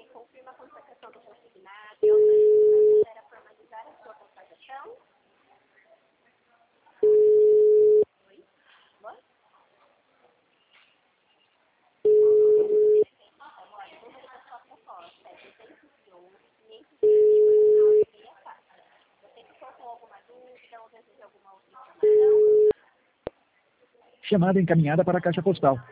confirma a constatação do consignado e autoriza a formalizar a sua constatação. Oi? Boa? Olha, o número da sua proposta é 211-521-964. Você ficou com alguma dúvida ou deseja alguma outra informação? Chamada encaminhada para a caixa postal.